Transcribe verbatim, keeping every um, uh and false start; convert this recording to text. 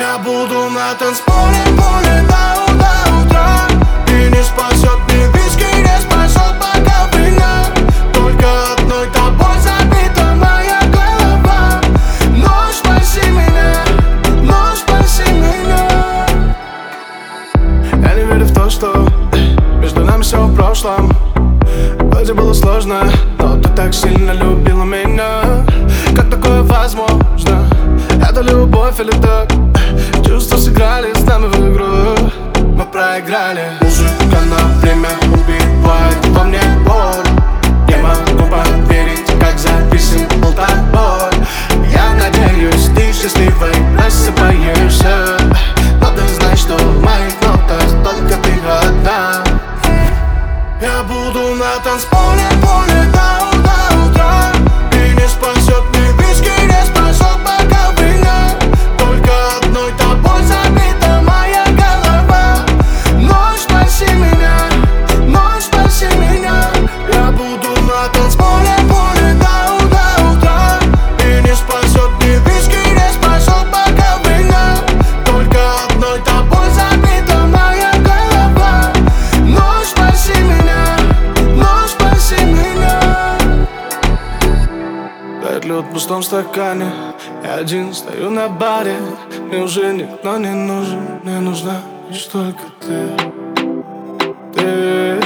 Я буду на танцполе, поле до, до утра. И не спасет ни виски, не спасет бокал. Только одной тобой забита моя голова. Но спаси меня, но спаси меня. Я не верю в то, что между нами все в прошлом. Вроде было сложно, но ты так сильно любила меня. Как такое возможно? Это любовь или так? Чувства сыграли с нами в игру. Мы проиграли. Музыка на время убивает во мне боль. Не могу поверить, как записан был тобой. Я надеюсь, ты счастливой просыпаешься. Но ты знаешь, что в моих нотах только ты одна. Я буду на танцполе, поле до, до утра. И не спасет ни виски, не спасет бокал вина. Только одной тобой забита моя голова. Но спаси меня, но спаси меня. Я буду на танцполе, поле до, до утра. И не спасет ни виски, не спасет бокал вина. Только одной тобой забита моя голова. Но спаси меня, но спаси меня. Тает лед в пустом стакане. Я один стою на баре. Мне уже никто не нужен. Мне нужна лишь только ты. Ты